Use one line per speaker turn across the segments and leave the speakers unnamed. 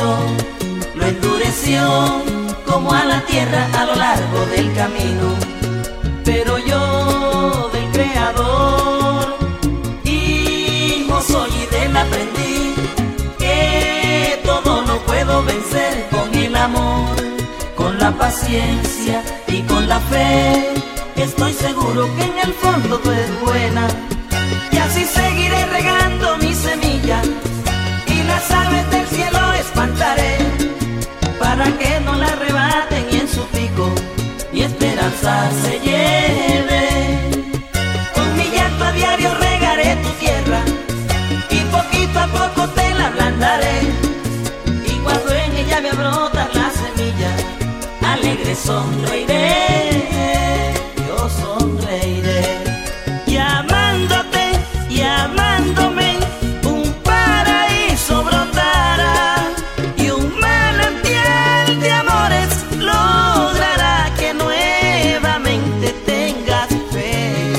lo endureció como a la tierra a lo largo del camino. Pero yo del Creador, hijo soy y de él aprendí que todo lo puedo vencer con el amor, con la paciencia y con la fe. Estoy seguro que en el fondo tú eres buena, y así seguiré regando mi semilla y las aves del cielo espantaré, para que no la arrebaten y en su pico mi esperanza se lleve. Con mi llanto a diario regaré tu tierra y poquito a poco te la ablandaré, y cuando en ella me brotar la semilla, alegre sonreiré, yo sonreiré. Y amándote y amándome, un paraíso brotará, y un manantial de amores logrará que nuevamente tengas fe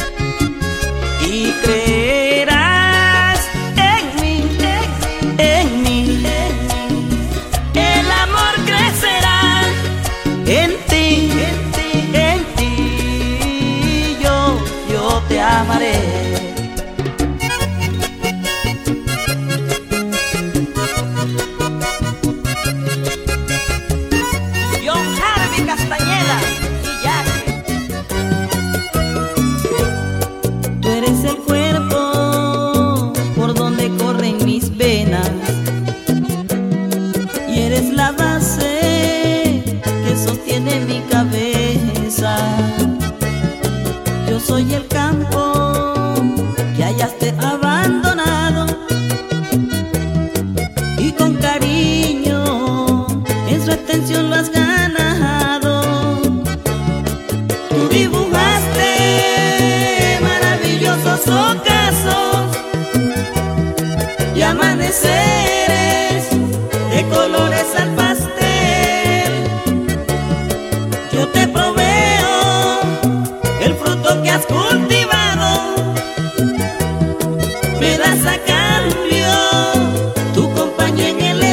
y creerás en mí, en mí. El amor crecerá en ti, en ti, yo te amaré. John Harvey Castañeda y Jackie. Tú eres el cuerpo por donde corren mis venas, y eres la base que sostiene mi cabeza. Yo soy el campo que hallaste abandonado, y con cariño en su extensión lo has ganado. Tú dibujaste maravillosos ocasos y amaneceres de colores al pastel. Yo te proveo el fruto que has cultivado, me das a cambio tu compañía en el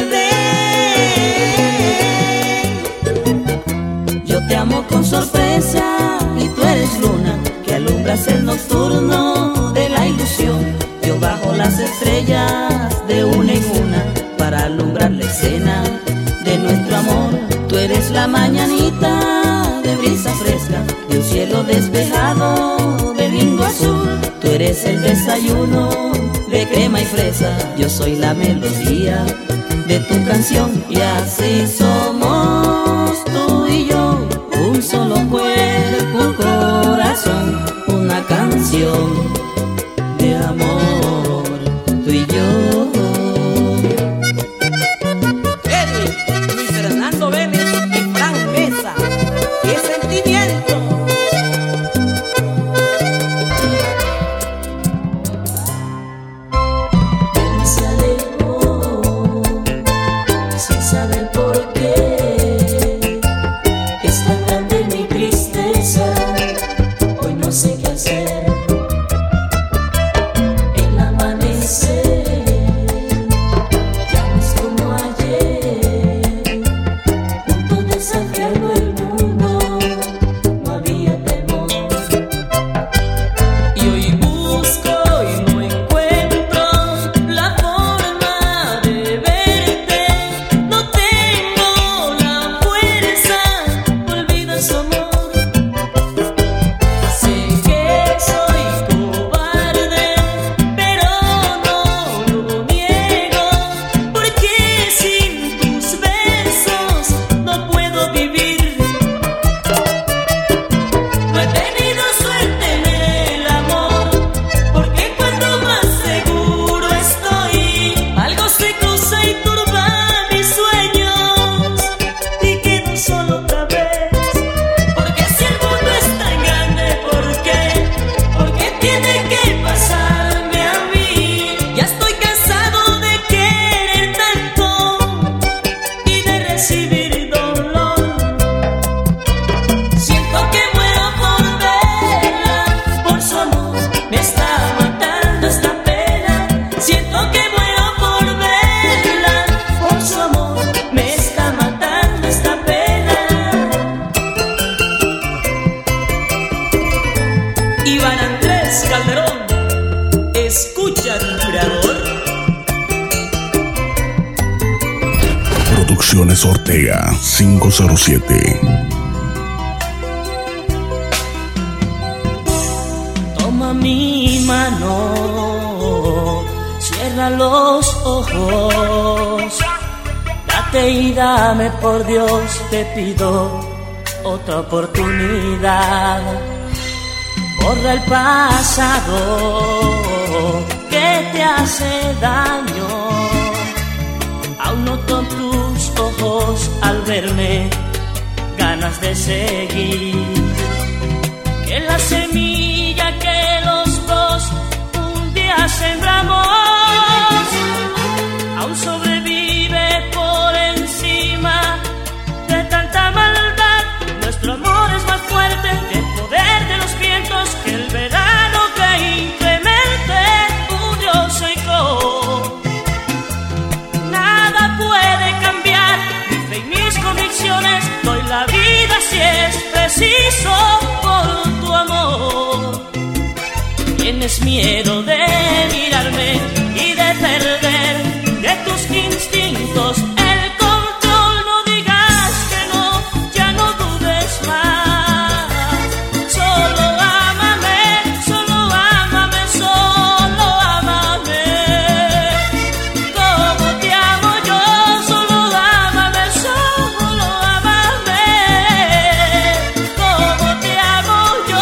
Edén. Yo te amo con sorpresa y tú eres luna que alumbras el nocturno de la ilusión. Yo bajo las estrellas de una en una para alumbrar la escena de nuestro amor. Tú eres la mañanita de brisa fresca, de un cielo despejado de lindo azul. Tú eres el desayuno de crema y fresa, yo soy la melodía de tu canción. Y así somos tú y yo, un solo cuerpo, un corazón, una canción de amor, tú y yo. Luis Fernando Vélez y Fran Mesa, ¡qué sentimiento!
Se alejó sin saber por qué. Producciones Ortega 507.
Toma mi mano, cierra los ojos, date y dame, por Dios te pido otra oportunidad. Borra el pasado que te hace daño. Aún noto en tus ojos al verme ganas de seguir. Que la semilla que los dos un día sembramos aún sobrevive por encima de tanta maldad. Nuestro amor es más fuerte que el poder de los vientos, que el verano que incremente un dios seco. Nada puede cambiar mi fe y mis convicciones. Doy la vida si es preciso por tu amor. Tienes miedo de mirarme y de perder de tus instintos el control. No digas que no, ya no dudes más. Solo ámame, solo ámame, solo ámame. Como te amo yo, solo ámame, solo ámame. Como te amo yo.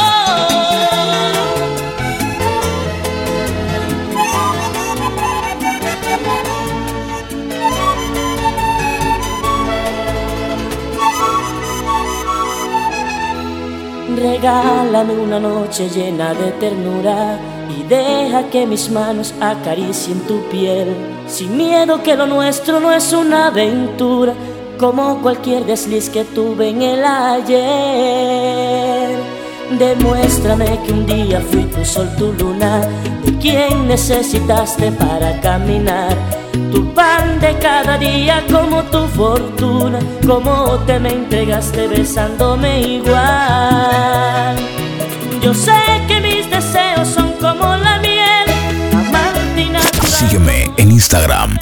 Regálame una noche llena de ternura y deja que mis manos acaricien tu piel, sin miedo, que lo nuestro no es una aventura como cualquier desliz que tuve en el ayer. Demuéstrame que un día fui tu sol, tu luna, de quien necesitaste para caminar. Tu pan de cada día como tu fortuna, como te me entregaste besándome igual. Yo sé que mis deseos son como la miel, amarte y natural.
Sígueme en Instagram,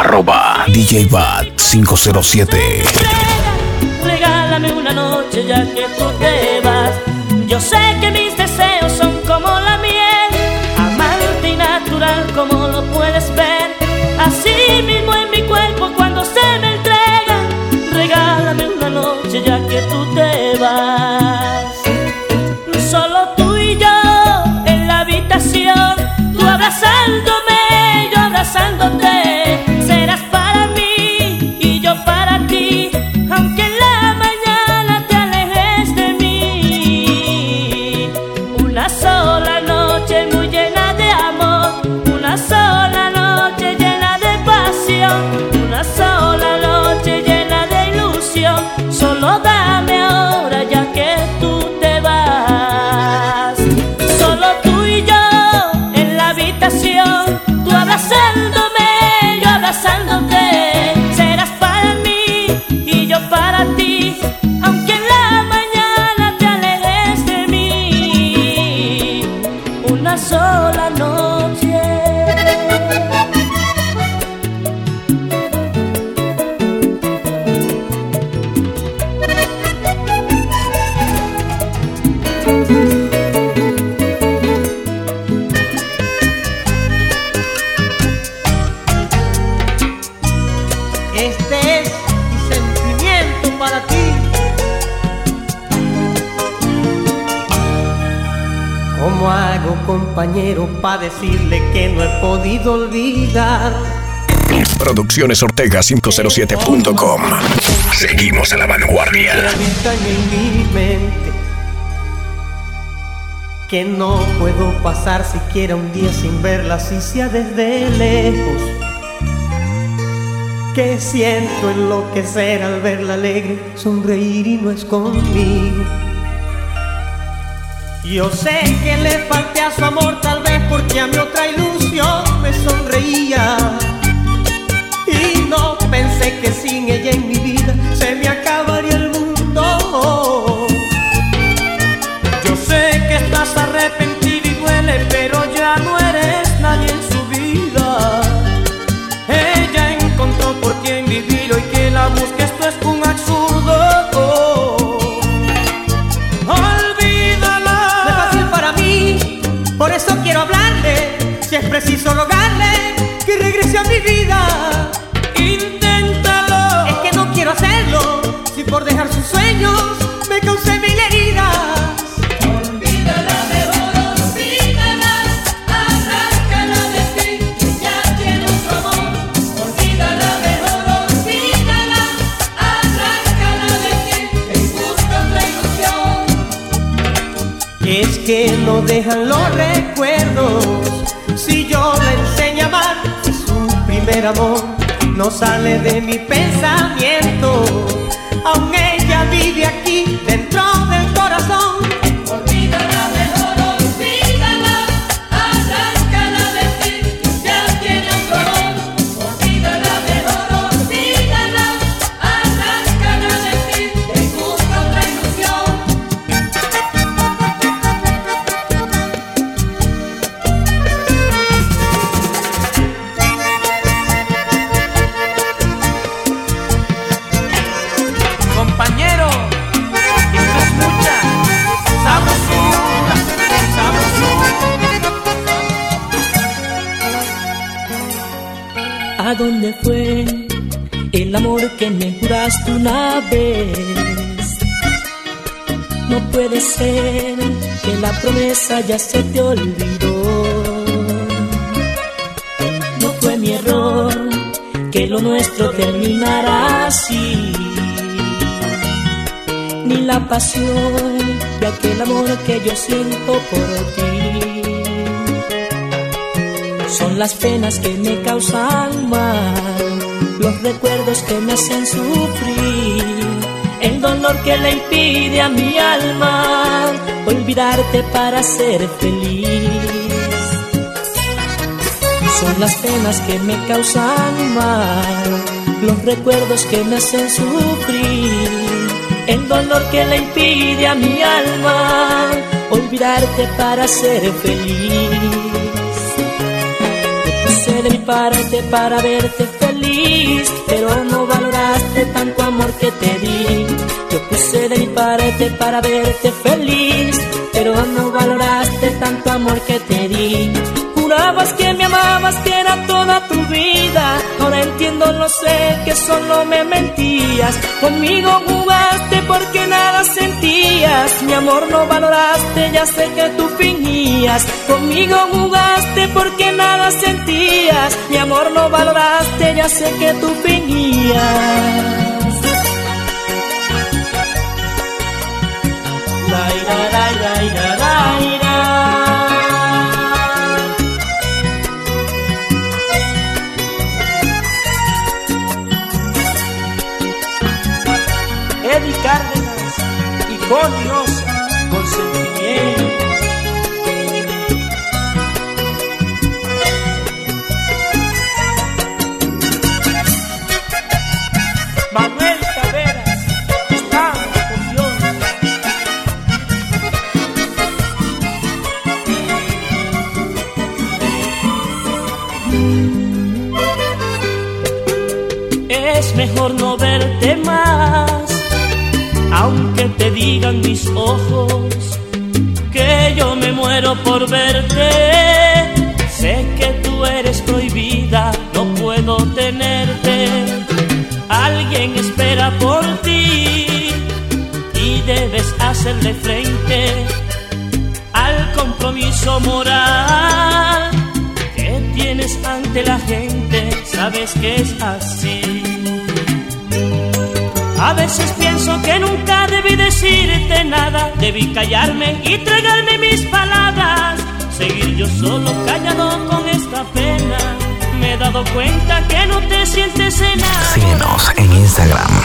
@DJBat507.
Regálame una noche ya que tú te vas. Yo sé que mis deseos son como la miel, amante y natural como lo puedes ver. Así mismo en mi cuerpo cuando se me entrega. Regálame una noche ya que tú te vas. Solo tú y yo en la habitación, tú abrazándome, yo abrazándote. Serás para mí y yo para ti, aunque en la mañana te alejes de mí. Una sola noche muy llena de amor, una sola noche llena de pasión, una sola noche llena de ilusión. Solo dame ahora ya que tú te vas. Solo tú y yo en la habitación, tú abrazándome, yo abrazándote. Serás para mí y yo para ti, aunque en la mañana te alejes de mí. Una sola noche.
Este es mi sentimiento para ti. ¿Cómo hago, compañero, para decirle que no he podido olvidar?
Produccionesortega507.com. Seguimos a la vanguardia.
Que habitan en mi mente, que no puedo pasar siquiera un día sin verla, si sea desde lejos. Que siento enloquecer al verla alegre, sonreír y no es conmigo. Yo sé que le falté a su amor, tal vez porque a mi otra ilusión me sonreía. Y no pensé que sin ella en mi vida se me acabaría el mundo. Yo sé que estás arrepentido y duele, pero ya no eres nadie en su vida. Ella encontró por quien vivir hoy que la busca Por eso quiero hablarle, si es preciso rogarle que regrese a mi vida.
Inténtalo.
Es que no quiero hacerlo, si por dejar sus sueños me causé mil heridas.
Olvídala, mejor olvídala, arráncala de ti, que ya tiene otro amor. Olvídala, mejor olvídala, arráncala de ti, que busca otra ilusión.
Es que no dejan los recuerdos, si yo la enseño a amar, si su primer amor no sale de mi pensamiento, aún ella vive aquí dentro del corazón.
Olvídala, mejor olvídala, arráncala de ti, que ya tiene otro amor. Olvídala, mejor olvídala, arráncala de ti, que busca otra ilusión.
Compañero, esto es mucha sabrosura, sabrosura.
¿A dónde fue el amor que me juraste una vez? No puede ser que la promesa ya se te olvidó. No fue mi error que lo nuestro terminara así, ni la pasión de aquel amor que yo siento por ti. Son las penas que me causan mal, los recuerdos que me hacen sufrir, el dolor que le impide a mi alma olvidarte para ser feliz. Son las penas que me causan mal, los recuerdos que me hacen sufrir, el dolor que le impide a mi alma olvidarte para ser feliz. Yo puse de mi parte para verte feliz, pero no valoraste tanto amor que te di. Yo puse de mi parte para verte feliz, pero no valoraste tanto amor que te di. Jurabas que me amabas, que era toda tu vida. Ahora entiendo, lo sé, que solo me mentías. Conmigo jugaste porque nada sentías. Mi amor no valoraste, ya sé que tú fingías. Conmigo jugaste porque nada sentías. Mi amor no valoraste, ya sé que tú fingías. La ira, la ira, ira, la ira. Eddie Cárdenas y Connie Osa, con sentimiento. Manuel Taveras, estamos con Dios. Es mejor no verte más, aunque te digan mis ojos que yo me muero por verte. Sé que tú eres prohibida, no puedo tenerte. Alguien espera por ti y debes hacerle frente al compromiso moral que tienes ante la gente. Sabes que es así. A veces pienso que nunca debí decirte nada, debí callarme y tragarme mis palabras, seguir yo solo callado con esta pena. Me he dado cuenta que no te sientes en nada.
Síguenos en Instagram,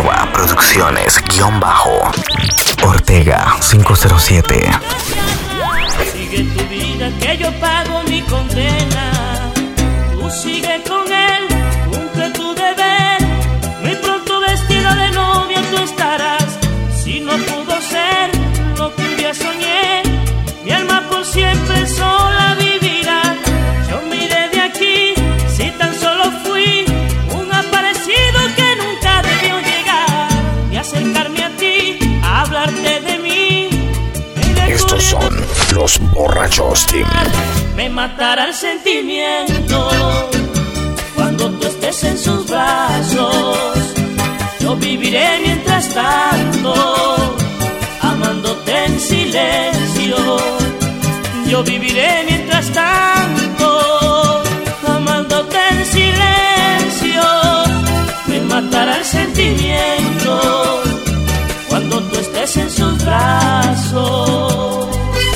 @producciones_Ortega507.
Sigue tu vida que yo pago mi condena. Tú sigue con él, cumple tu deber. Muy pronto vestida de novia tú estarás. Si no pudo ser lo que un día soñé, mi alma por siempre sola vivirá. Yo me iré de aquí si tan solo fui un aparecido que nunca debió llegar. Y acercarme a ti, a hablarte de mí.
Estos son Los Borrachos Team.
Me matará el sentimiento cuando tú estés en sus brazos. Yo viviré mientras tanto, amándote en silencio. Yo viviré mientras tanto, amándote en silencio. Me matará el sentimiento cuando tú estés en sus brazos.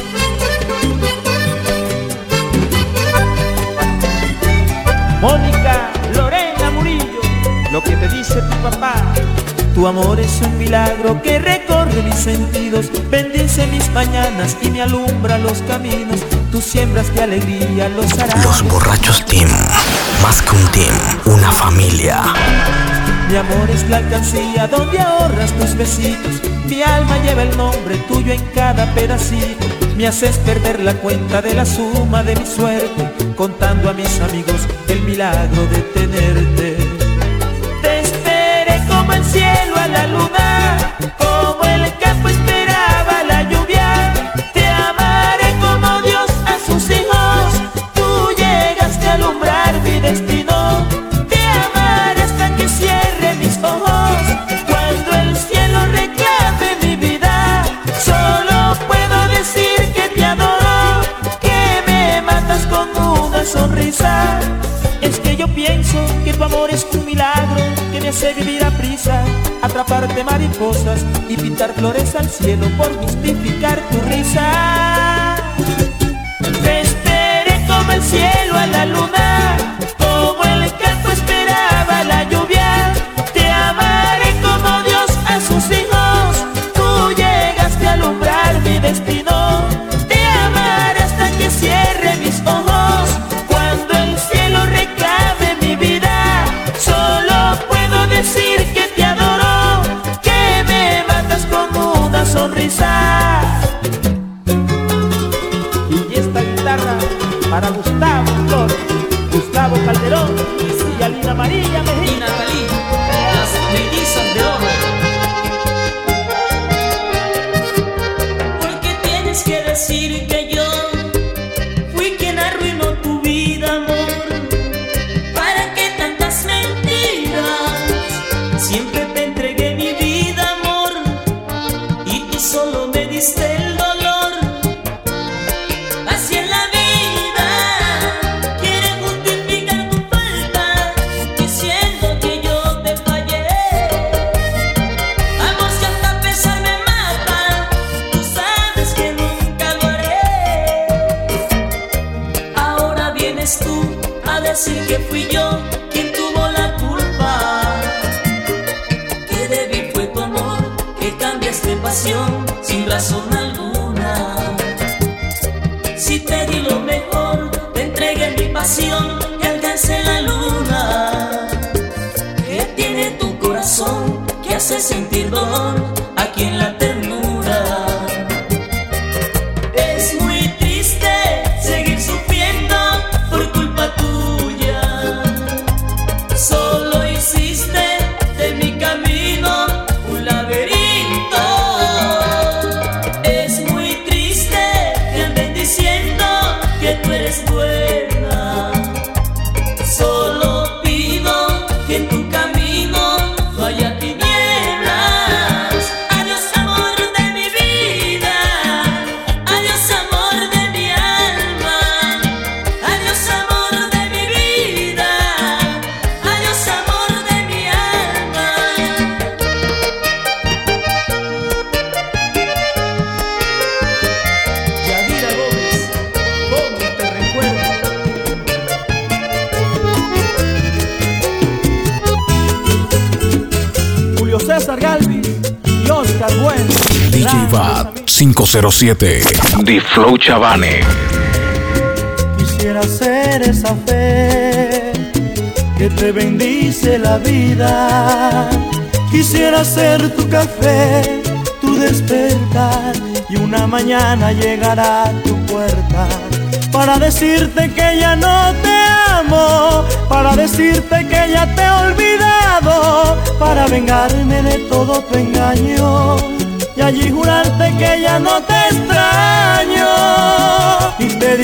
Mónica Lorena Murillo, lo que te dice tu papá. Tu amor es un milagro que recorre mis sentidos, bendice mis mañanas y me alumbra los caminos. Tú siembras de alegría los arañas.
Los Borrachos Team. Más que un team, una familia.
Mi amor es la alcancía donde ahorras tus besitos. Mi alma lleva el nombre tuyo en cada pedacito. Me haces perder la cuenta de la suma de mi suerte, contando a mis amigos el milagro de tenerte. Te esperé como el cielo a la luna, como el campo esperaba la lluvia. Te amaré como Dios a sus hijos. Tú llegaste a alumbrar mi destino. Te amaré hasta que cierre mis ojos. Cuando el cielo reclame mi vida, solo puedo decir que te adoro, que me matas con una sonrisa. Es que yo pienso que tu amor es un milagro que me hace vivir a prisa, atraparte mariposas y pintar flores al cielo por justificar tu risa. Te esperé como el cielo a la luna, como el campo esperaba la lluvia. Te amaré como Dios a sus hijos. Tú llegaste a alumbrar mi destino. Te amaré hasta que cierre mis ojos. Cuando el cielo reclame mi vida, solo puedo decir que te adoro, que me matas con una sonrisa. Y esta guitarra para Gustavo Flores, Gustavo Calderón y Alina María Mejía.
Las mellizas de oro. Porque tienes que decir que yo fui quien arruinó tu vida, amor. ¿Para qué tantas mentiras? Siempre te entregué mi vida, amor, y tú solo me diste el dolor. Así es la vida, quieren justificar tu falta, diciendo que yo te fallé. Amor, si hasta pesar me mata, tú sabes que nunca lo haré. Ahora vienes tú a decir que fui yo quien tuvo la culpa. Que débil fue tu amor, que cambiaste pasión sin razón alguna. Si te di lo mejor, te entregué mi pasión y alcancé la luna. ¿Qué tiene tu corazón que hace sentir dolor aquí en la ternura? Es muy triste seguir sufriendo por culpa tuya. Solo hiciste de mi camino un laberinto. Es muy triste que anden diciendo que tú eres buena. Solo pido que en tu camino no haya tinieblas. Adiós, amor de mi vida. Adiós, amor de mi alma. Adiós, amor de mi vida. Adiós, amor de mi alma.
Yadira Gómez, ¿cómo te recuerdo? Julio César Galvis y Oscar Bueno.
DJ Bad 507. The Flow Chavane.
Quisiera ser esa fe que te bendice la vida. Quisiera ser tu café, tu despertar, y una mañana llegar a tu puerta para decirte que ya no te amo, para decirte que ya te he olvidado, para vengarme de todo tu engaño y allí jurarte que ya no te extraño.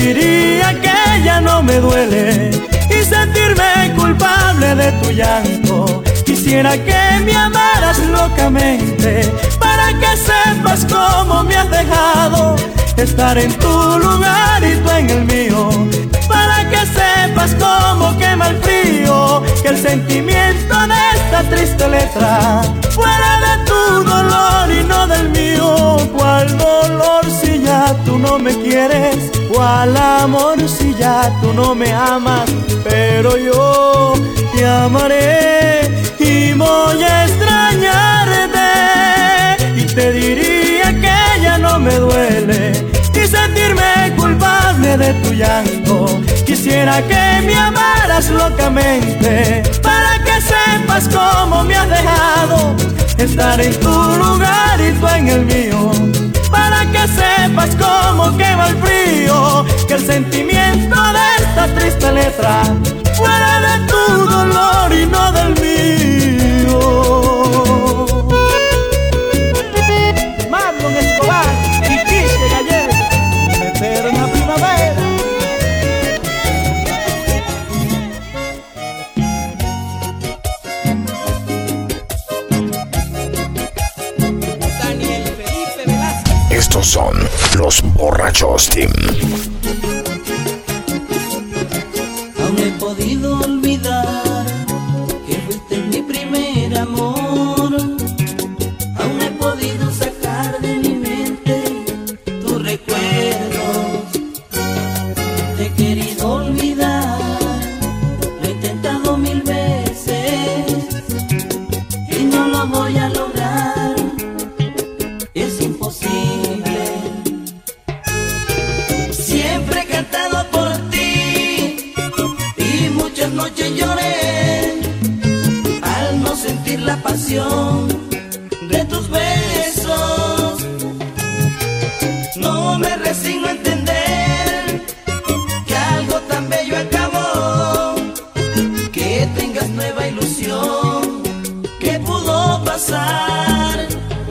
diría que ya no me duele y sentirme culpable de tu llanto. Quisiera que me amaras locamente para que sepas cómo me has dejado. Estar en tu lugar y tú en el mío, para que sepas cómo quema el frío. Que el sentimiento de esta triste letra fuera de tu dolor y no del mío. ¿Cuál dolor si ya tú no me quieres? ¿Cuál amor si ya tú no me amas? Pero yo te amaré y voy a extrañarte. Y te diría que ya no me duele y sentirme culpable de tu llanto. Quisiera que me amaras locamente para que sepas cómo me has dejado. Estar en tu lugar y tú en el mío, para que sepas cómo quema el frío. Que el sentimiento de esta triste letra fuera de tu dolor y no del mío. Marlon Escobar y Quique Gallego, eterna primavera.
Daniel Felipe Velázquez.
Estos son los Borrachos Team.
Aún no he podido olvidar que fuiste mi primer amor. Aún no he podido sacar de mi mente tus recuerdos. Te he querido olvidar, lo he intentado 1000 veces y no lo voy a lograr, es imposible. Siempre he cantado por ti y muchas noches lloré al no sentir la pasión de tus besos. No me resigno a entender que algo tan bello acabó, que tengas nueva ilusión. ¿Qué pudo pasar?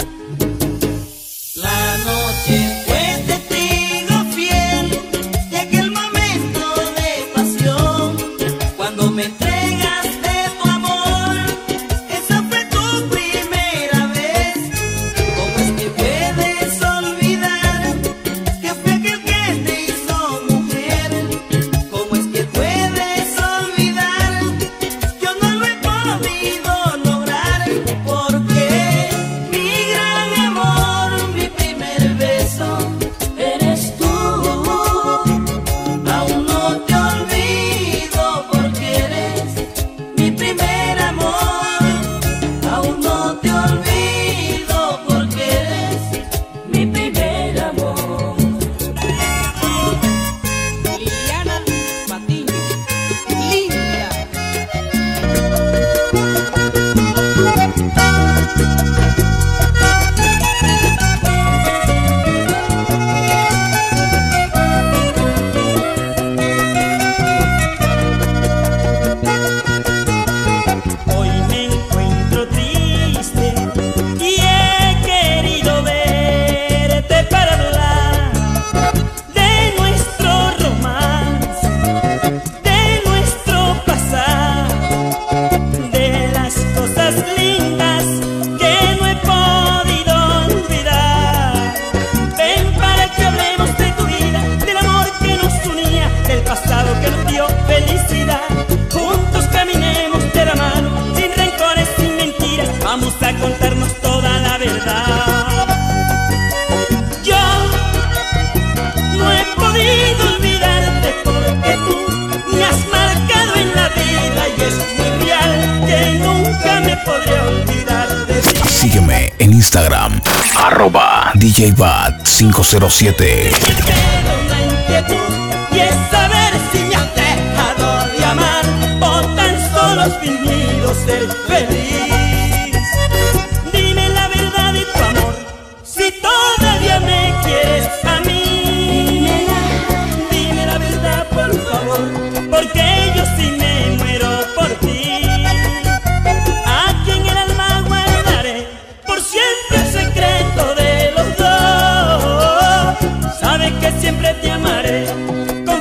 La noche fue testigo fiel de aquel momento de pasión. Cuando me entregaste tu amor, esa fue tu primera vez. ¿Cómo es que puedes olvidar que fue aquel que te hizo mujer? ¿Cómo es que puedes olvidar? Yo no lo he podido lograr, porque mi gran amor, mi primer beso, eres tú. Aún no te olvido porque eres mi primer amor. Aún no te olvido porque eres mi primer amor.
Liliana Patiño. Lilia.
Hoy me encuentro triste y he querido verte para hablar de nuestro romance, de nuestro pasado, de las cosas lindas que no he podido olvidar. Ven para que hablemos de tu vida, del amor que nos unía, del pasado que nos dio felicidad. Juntos caminemos de la mano, sin rencores, sin mentiras, vamos a contarnos toda la verdad. Yo no he podido olvidarte porque tú me has marcado en la vida y es muy real que nunca me podré olvidar de ti.
Sígueme en Instagram, @DJBat507.
Tengo una inquietud y es saber si me has dejado de amar o tan solo has fingido ser feliz. Dime la verdad de tu amor, si todavía me quieres a mí. Dime la verdad por favor, porque yo sí me muero por ti. Aquí en el alma guardaré por siempre el secreto de los dos. Sabes que siempre te amaré con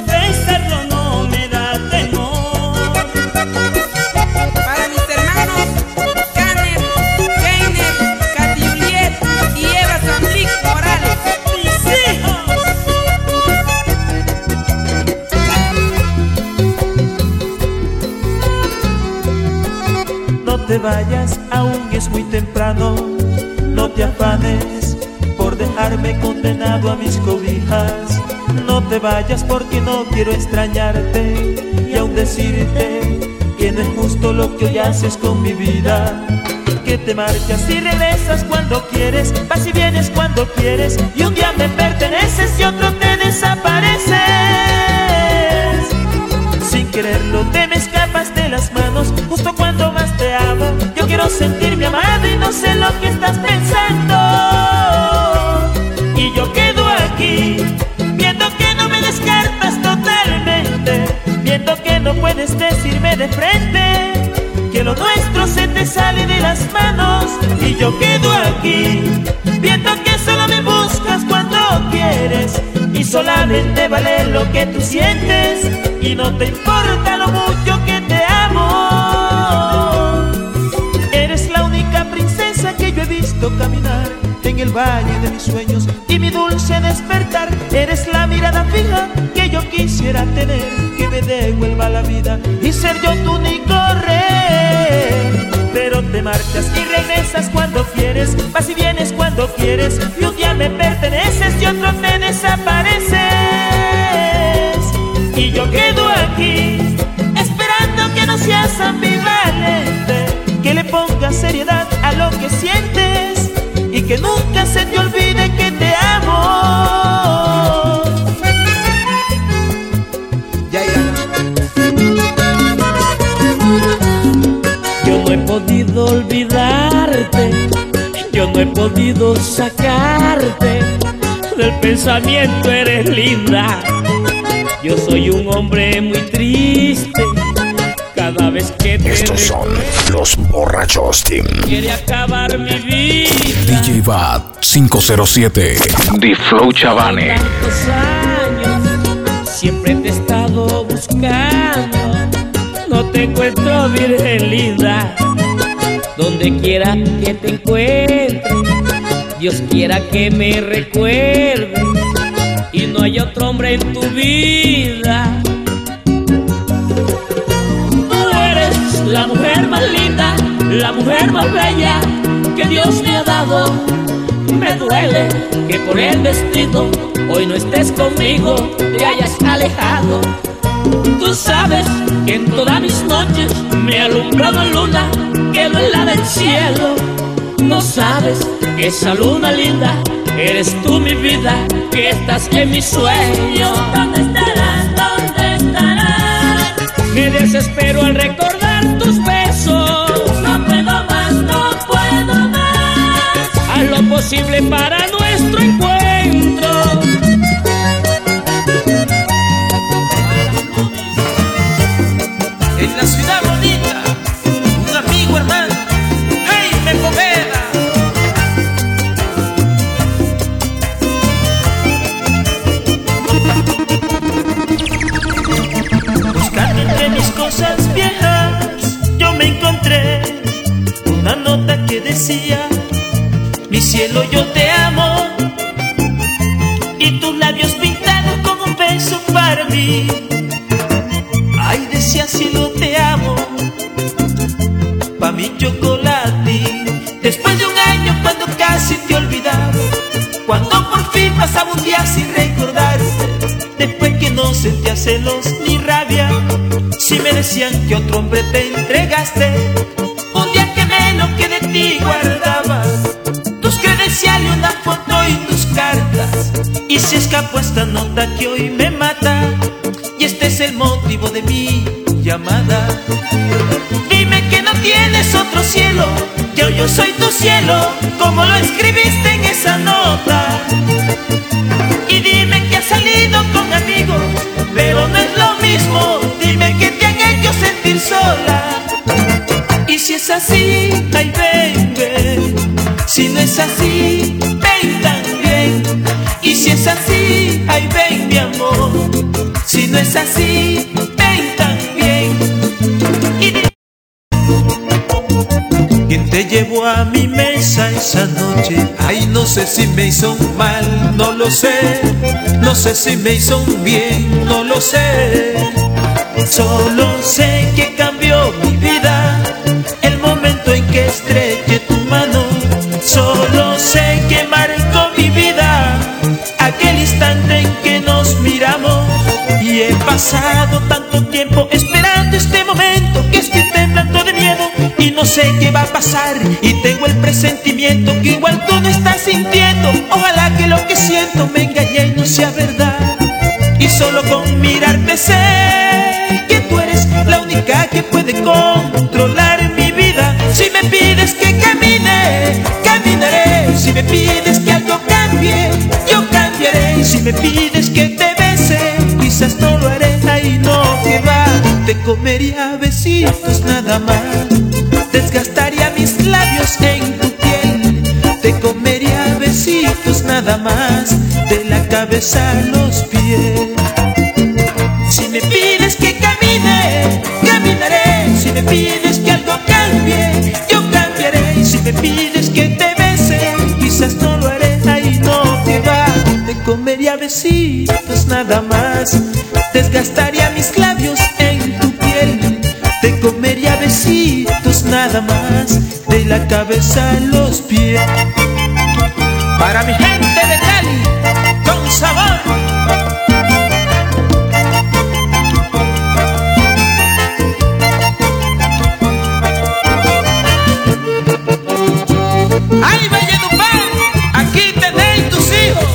vayas, aún es muy temprano. No te afanes por dejarme condenado a mis cobijas. No te vayas porque no quiero extrañarte y aún decirte que no es justo lo que hoy haces con mi vida. Que te marchas y regresas cuando quieres, vas y vienes cuando quieres, y un día me perteneces y otro te desapareces. Sin quererlo te me escapas de las manos justo cuando más te amo. Yo quiero sentirme amado y no sé lo que estás pensando. Y yo quedo aquí viendo que no me descartas totalmente, viendo que no puedes decirme de frente que lo nuestro se te sale de las manos. Y yo quedo aquí viendo que solo me buscas cuando quieres y solamente vale lo que tú sientes y no te importa lo mucho que te amo. Eres la única princesa que yo he visto caminar en el valle de mis sueños y mi dulce despertar. Eres la mirada fija que yo quisiera tener, que me devuelva la vida y ser yo tu único rey. Pero te marchas y regresas cuando quieres, vas y vienes cuando quieres, y un día me perteneces y otro te desapareces. Y yo quedo aquí esperando que no seas ambivalente, que le pongas seriedad a lo que sientes y que nunca se te olvide que te amo.
Yo no he podido olvidarte, yo no he podido sacarte del pensamiento, eres linda. Yo soy un hombre muy triste cada vez que te
Estos son los Borrachos Team.
quiere acabar mi vida.
DJ Bad 507. The Flow Chavane.
Tantos años siempre te he estado buscando, no te encuentro, virgen linda. Donde quiera que te encuentre, Dios quiera que me recuerde y no hay otro hombre en tu vida. Tú eres la mujer más linda, la mujer más bella que Dios me ha dado. Me duele que por el vestido hoy no estés conmigo, te hayas alejado. Tú sabes que en todas mis noches me alumbra una luna que no es la del cielo. No sabes que esa luna linda eres tú, mi vida, que estás en mi sueño. ¿Dónde estarás? ¿Dónde estarás? Me desespero al recordar tus besos. No puedo más, no puedo más. Haz lo posible para nuestro encuentro.
En la ciudad bonita, un amigo hermano, Jaime Poveda. Buscando entre mis cosas viejas, yo me encontré una nota que decía: mi cielo, yo te amo, y tus labios pintados con un beso para mí. Ay, decía cielo, te amo, pa' mi chocolate. Después de un año cuando casi te olvidaba, cuando por fin pasaba un día sin recordarte, después que no sentía celos ni rabia, si me decían que otro hombre te entregaste, un día quemé lo que de ti guardaba, tus credenciales, una foto y tus cartas, y se escapó esta nota que hoy me mata. Y este es el motivo de mi llamada. Dime que no tienes otro cielo, yo soy tu cielo, como lo escribiste en esa nota. Y dime que has salido con amigos, pero no es lo mismo. Dime que te han hecho sentir sola. Y si es así, ay ven, ven. Si no es así, ven también. Y si es así, ay ven mi amor. Si no es así, ven también. ¿Quién te llevó a mi mesa esa noche? Ay, no sé si me hizo un mal, no lo sé. No sé si me hizo un bien, no lo sé. Solo sé que cambió mi vida el momento en no sé qué marcó mi vida, aquel instante en que nos miramos. Y he pasado tanto tiempo esperando este momento que estoy temblando de miedo y no sé qué va a pasar. Y tengo el presentimiento que igual tú no estás sintiendo. Ojalá que lo que siento me engañe y no sea verdad. Y solo con mirarte sé que tú eres la única que puede controlar mi vida. Si me pides que camine, caminaré. Si me pides que algo cambie, yo cambiaré. Si me pides que te bese, quizás no lo haré. Ay, no, que va. Te comería a besitos nada más, desgastaría mis labios en tu piel. Te comería a besitos nada más, de la cabeza a los pies. Si me pides que camine, caminaré. Si me pides que algo cambie, yo cambiaré. Y si me pides que te bese, quizás no lo haré. Ay, no, que va. Te comería besitos nada más, desgastaría mis labios en tu piel. Te comería besitos nada más, de la cabeza a los pies. Para mi gente de Cali, con sabor. ¡Ay, Valledupar! Aquí tenéis tus hijos.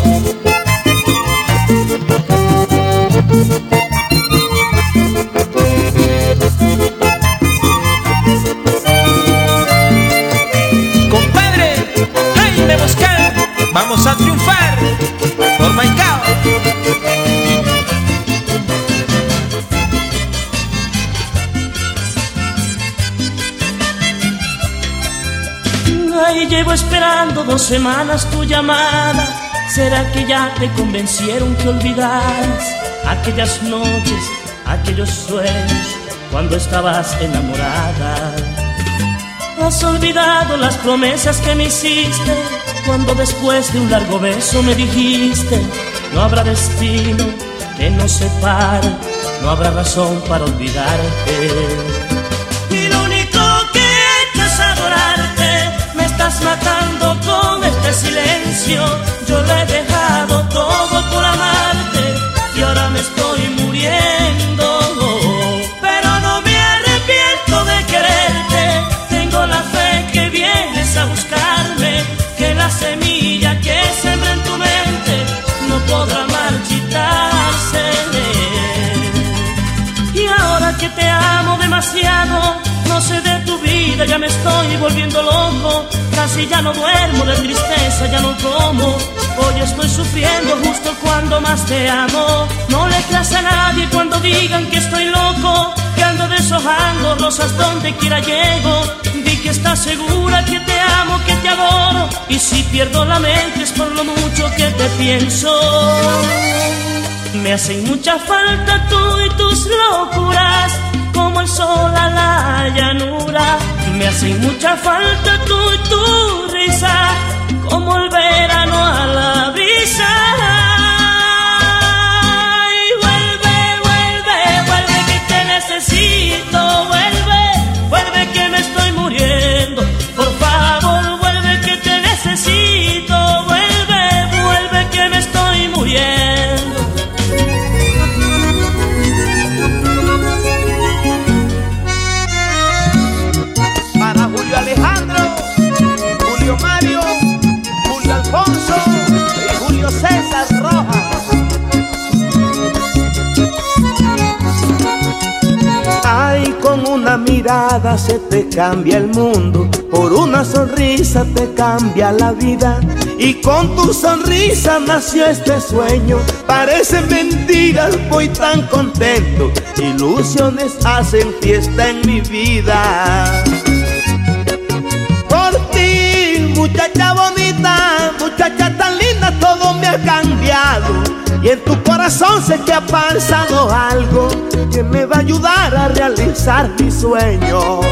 Compadre Jaime Boscal, vamos a triunfar por Maicao.
Ay, llevo esperando 2 semanas tu llamada. ¿Será que ya te convencieron que olvidaras aquellas noches, aquellos sueños cuando estabas enamorada? ¿Has olvidado las promesas que me hiciste cuando después de un largo beso me dijiste: no habrá destino que nos separe, no habrá razón para olvidarte? Y lo único que he hecho es adorarte. Me estás matando con este silencio. Yo lo he dejado todo por amarte y ahora me estoy muriendo. Pero no me arrepiento de quererte. Tengo la fe que vienes a buscarme, que la semilla que sembré en tu mente no podrá marchitarse. Y ahora que te amo demasiado, no sé de tu vida, ya me estoy volviendo loco. Casi ya no duermo de tristeza, ya no como. Hoy estoy sufriendo justo cuando más te amo. No le creas a nadie cuando digan que estoy loco, que ando deshojando rosas donde quiera llego. Di que estás segura que te amo, que te adoro. Y si pierdo la mente es por lo mucho que te pienso. Me hacen mucha falta tú y tus locuras, como el sol a la llanura. Me hacen mucha falta tú y tu risa, como el verano a la brisa. Y vuelve, vuelve, vuelve que te necesito. Vuelve, vuelve que me estoy muriendo. Por favor, vuelve que te necesito. Vuelve, vuelve que me estoy muriendo.
Para Julio Alejandro, Julio Mario, Julio Alfonso y Julio César Rojas. Ay, con una mirada se te cambia el mundo, por una sonrisa te cambia la vida. Y con tu sonrisa nació este sueño. Parecen mentiras, voy tan contento. Ilusiones hacen fiesta en mi vida. Por ti, muchacha bonita, muchacha tan linda, todo me ha cambiado. Y en tu corazón sé que ha pasado algo que me va a ayudar a realizar mi sueño.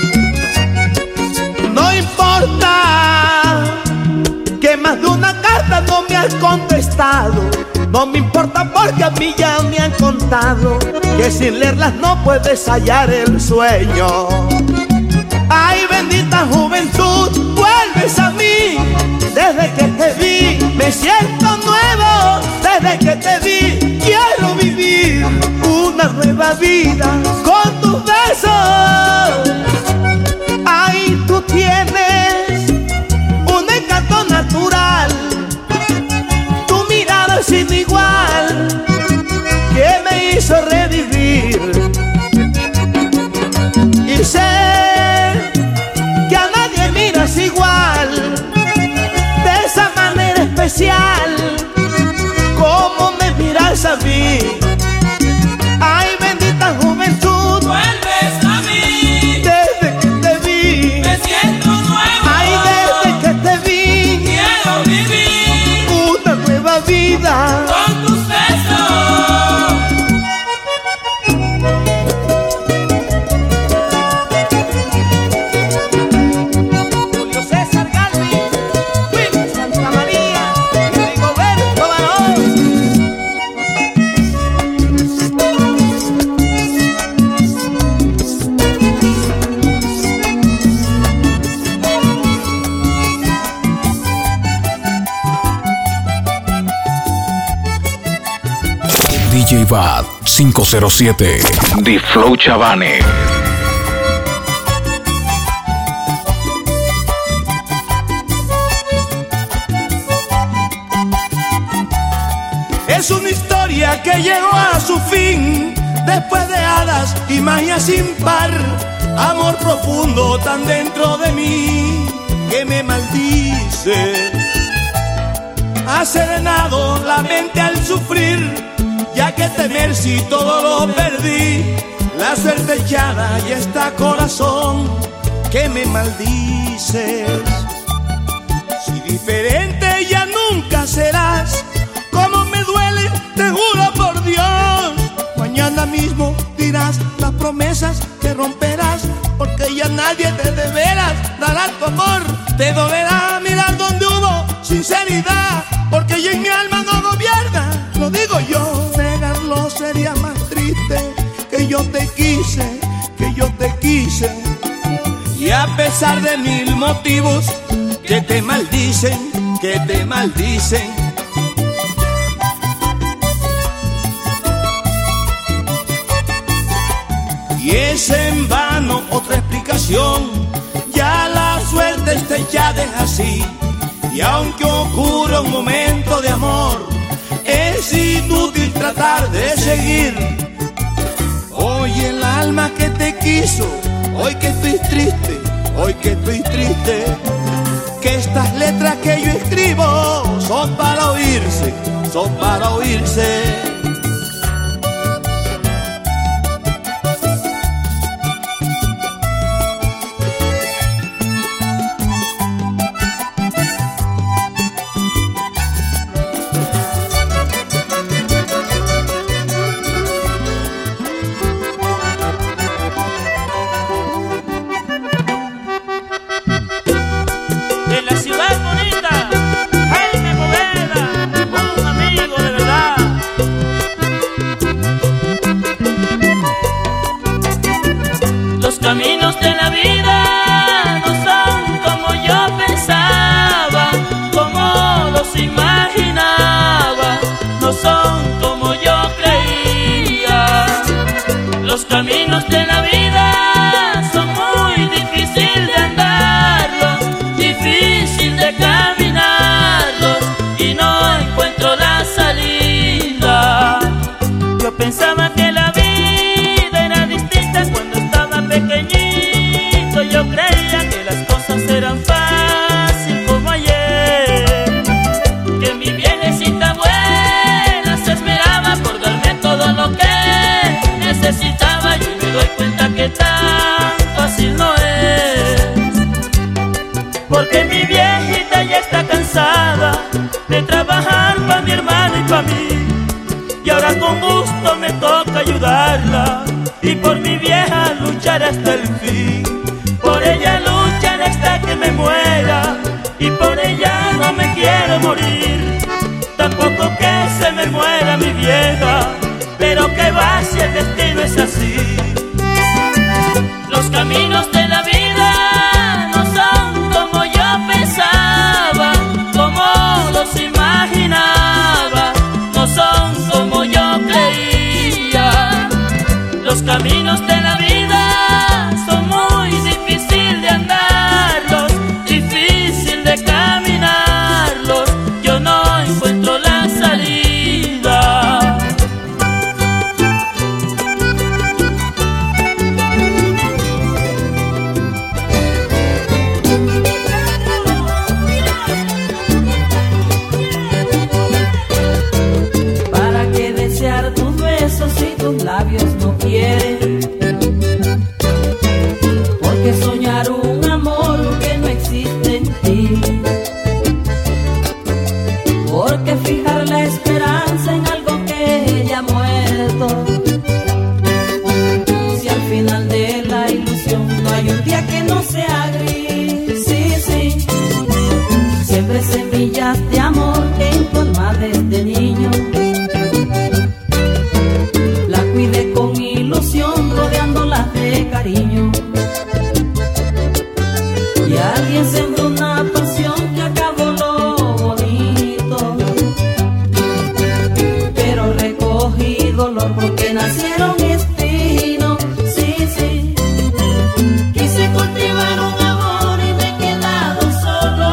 No importa que más de una carta no me has contestado. No me importa porque a mí ya me han contado que sin leerlas no puedes hallar el sueño. Ay, bendita juventud, vuelve sabes a mí, desde que te vi me siento nuevo, desde que te vi quiero vivir una nueva vida con tus besos. Ay, tú tienes un encanto natural, tu mirada es sin igual que me hizo revivir. Y sé que a nadie miras igual, de esa manera especial como me miras a mí. Ay, bendita juventud,
Vuelves a mí,
desde que te vi
me siento nuevo.
ay, desde que te vi
Quiero vivir
una nueva vida
con tus besos.
Julio César Galvin, Willy Santa María y Rigoberto Barón.
DJ Bad 507. The Flow Chavane.
Es una historia que llegó a su fin después de hadas y magia sin par. Amor profundo tan dentro de mí que me maldice. Ha serenado la mente al sufrir, ya que temer si todo lo perdí. La suerte echada y está corazón que me maldices. Si diferente ya nunca serás, como me duele, te juro por Dios. Mañana mismo dirás las promesas que romperás, porque ya nadie te de veras dará tu amor. Te dolerá mirar donde hubo sinceridad, porque ya en mi alma no gobierna. Lo digo yo, negarlo sería más triste. Que yo te quise, que yo te quise. Y a pesar de mil motivos que te maldicen, que te maldicen, y es en vano otra explicación. Ya la suerte está echada es así, y aunque ocurra un momento de amor, es inútil tratar de seguir. Hoy el alma que te quiso, hoy que estoy triste, hoy que estoy triste, que estas letras que yo escribo son para oírse, son para oírse.
En la ciudad bonita, Jaime Poveda, un amigo de verdad. Los caminos de la vida no son como yo pensaba, como los imaginaba, no son como yo creía. Los caminos de la vida son muy difíciles de andarlos, difícil de caminarlos, y no encuentro la salida. Yo pensaba que la vida era distinta cuando estaba pequeñito. Yo creía que las cosas eran fáciles como ayer, que mi viejecita buena se esmeraba por darme todo lo que necesitaba. Y me doy cuenta que tan fácil no es, porque mi viejita ya está cansada de trabajar para mi hermano y para mí, y ahora con gusto me toca ayudarla, y por mi vieja luchar hasta el fin. Por ella luchar hasta que me muera, y por ella no me quiero morir. Tampoco que se me muera mi vieja, pero que va si el destino es así. Los caminos de la vida no son como yo pensaba.
color porque nacieron espinos. Sí, sí. Quise cultivar un amor y me he quedado solo.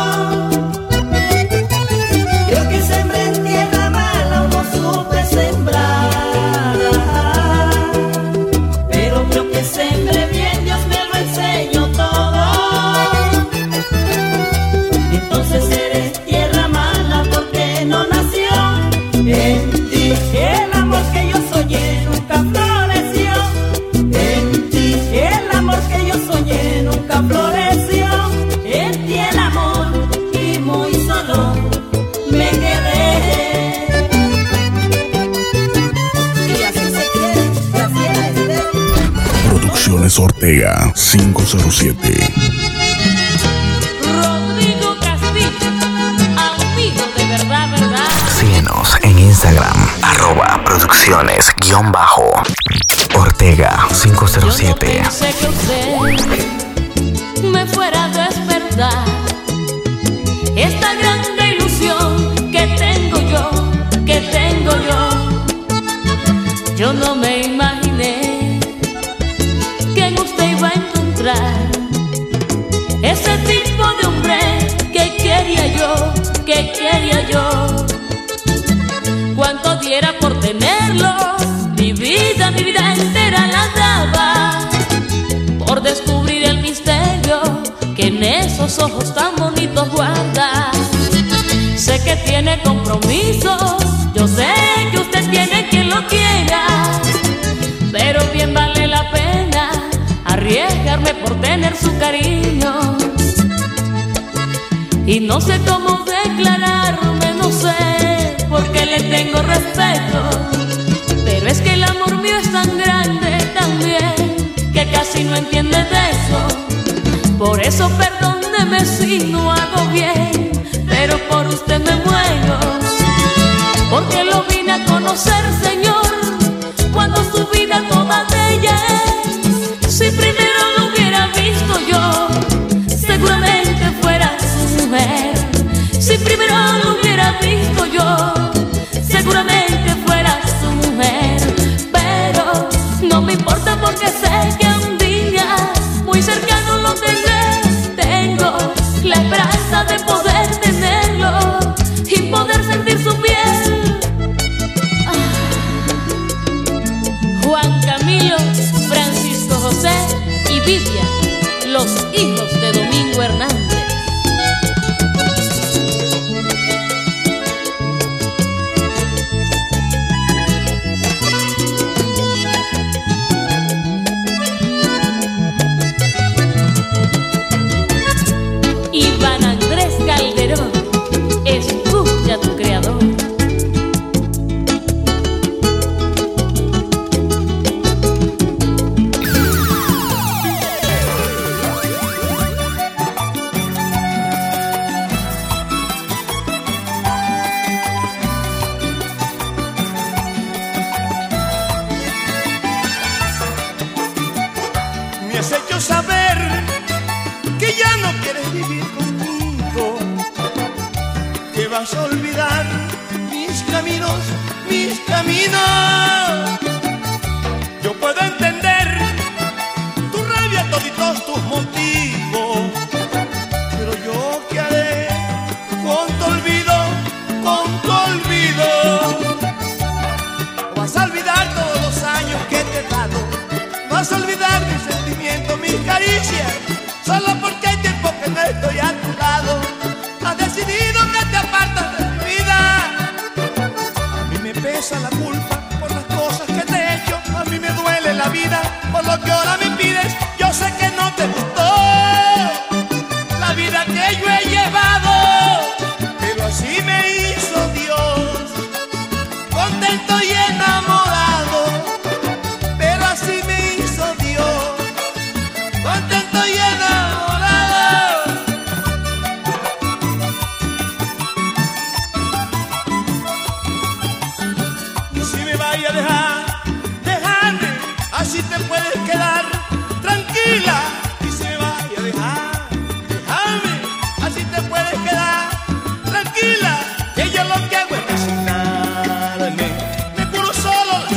Creo que sembré en tierra mala o no supe sembrar, pero creo que sembré bien, Dios me lo enseñó todo. Entonces eres tierra mala porque no nació en ti el amor que yo soñé, nunca floreció. En ti el amor que yo soñé, nunca floreció. En ti el amor y muy solo me quedé. Y así se quiere, y así es.
Producciones Ortega 507.
Rodrigo Castillo, amigo de verdad, verdad.
Síguenos en Instagram, @producciones_Ortega 507.
Yo no pensé que usted me fuera a despertar esta grande ilusión que tengo yo, que tengo yo. Yo no me imaginé que en usted iba a encontrar ese tipo de hombre que quería yo, que quería yo. Cuánto diera por tenerlo, mi vida entera la daba por descubrir el misterio que en esos ojos tan bonitos guarda. Sé que tiene compromisos, yo sé que usted tiene quien lo quiera, pero bien vale la pena arriesgarme por tener su cariño. Y no sé cómo declararme, no sé, porque le tengo respeto, pero es que el amor mío es tan grande también que casi no entiende de eso. Por eso perdóneme si no hago bien, pero por usted me muero, porque lo vine a conocer, Señor, cuando su vida toda de ella es. Si primero lo hubiera visto yo, seguramente fuera su mujer. Si primero lo hubiera visto yo, seguramente fuera su mujer. Pero no me importa porque sé que un día muy cercano lo tendré. Tengo la esperanza de poder tenerlo y poder sentir su piel. Juan Camilo, Francisco José y Vivian, los hijos de Domingo Hernández. Iván Andrés Calderón, escucha a tu creador.
Me has hecho saber que ya no quieres vivir conmigo, que vas a olvidar mis caminos, mis caminos. Yo puedo entender tu rabia, toditos tus motivos, pero yo qué haré con tu olvido, con tu olvido. Vas a olvidar todos los años que te he dado, vas a olvidar mis sentimientos, mis caricias, solo porque hay tiempo que no estoy a tu lado. Has decidido que te apartas de mi vida. A mí me pesa la culpa por las cosas que te he hecho, a mí me duele la vida por lo que ahora me pides. Yo sé que no te gustó la vida que yo he llevado, pero así me hizo Dios, contento y enamorado. Pero así me hizo Dios, contento y enamorado. Y si me vaya a dejar, déjame, así te puedes quedar tranquila. Y si me vaya a dejar, déjame, así te puedes quedar tranquila. Que yo lo que hago es resignarme, me curo solo la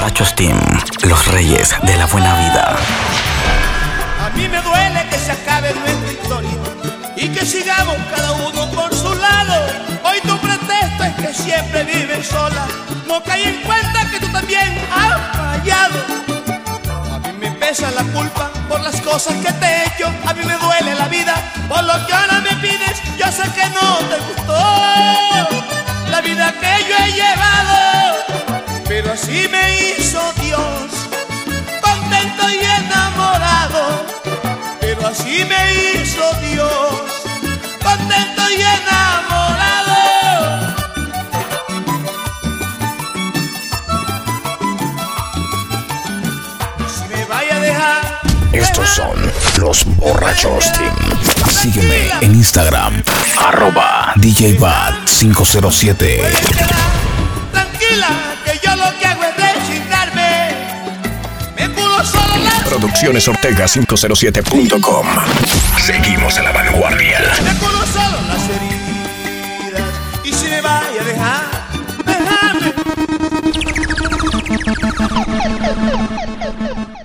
Borrachos Team, los reyes de la buena vida.
A mí me duele que se acabe nuestra historia y que sigamos cada uno por su lado. Hoy tu pretexto es que siempre vives sola. No caí en cuenta que tú también has fallado. A mí me pesa la culpa por las cosas que te he hecho. A mí me duele la vida por lo que ahora me pides. Yo sé que no te gustó la vida que yo he llevado, pero así me hizo Dios, contento y enamorado. Pero así me hizo Dios, contento y enamorado. Si me vaya a dejar.
Estos son los Borrachos Team. Sígueme en Instagram, @DJBat507.
Tranquila, que yo lo que hago es resignarme. Me curo solo la.
Produccionesortega507.com. Seguimos a la vanguardia.
Me curo solo las heridas. Y si me vaya a dejar, déjame.